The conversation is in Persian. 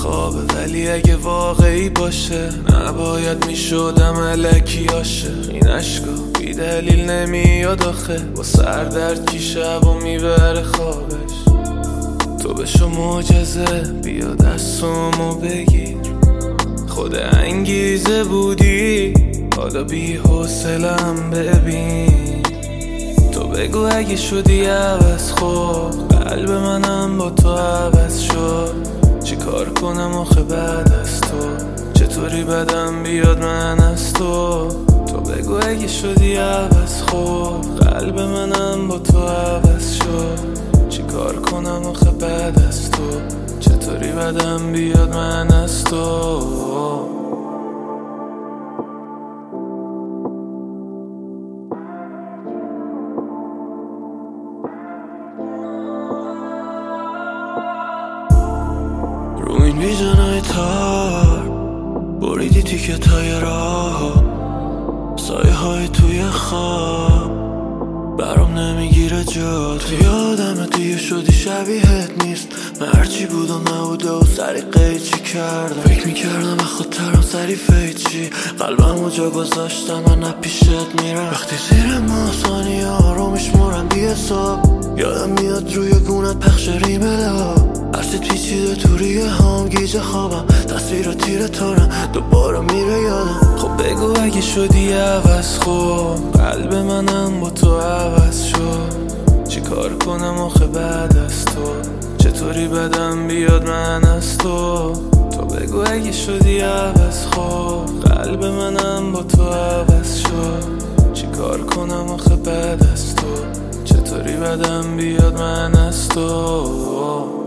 خوابه، ولی اگه واقعی باشه نباید میشدم الکی عاشق. این عشقا بی دلیل نمیاد آخه، با سردرد کی شب و میبره خوابش. تو بشو معجزه، بیا دستامو بگیر، خود انگیزه بودی حالا بی حوصله‌ام ببین. تو بگو اگه شدی عوض، خب قلب منم با تو عوض شد. چی کار کنم آخه بعد از تو، چطوری بدم بیاد من از تو. تو بگو اگه شدی عوض، خب قلب منم با تو عوض شد. چی کار کنم آخه بعد از تو، چطوری بدم بیاد من از تو. رو این ویژنای تار بریدی تیکت های راه، سایه های توی خواب برام نمیگیره جا. تو یادم دیگه شدی شبیهت نیست، من هرچی بود و نبوده و سری قیچی کردم. فکر میکردم از خودترم سری فیچی، قلبم و جا گذاشتم من پیشت میرم. وقتی زیر ماسانی ها رو میشمورم بی حساب، یادم میاد روی گونت پخش ریملا. هرچی پیچیده تو ریه هم گیجه خوابم، تصویر و تیر تارم دوباره میره یادم. خب بگو اگه شدی عوض، خب قلب منم با تو عوض شد. چی کار کنم آخه بعد از تو، چطوری بدم بیاد من از تو. تو بگو اگه شدی عوض، خب قلب منم با تو عوض شد. چی کار کنم آخه بعد از تو، چطوری بدم بیاد من از تو.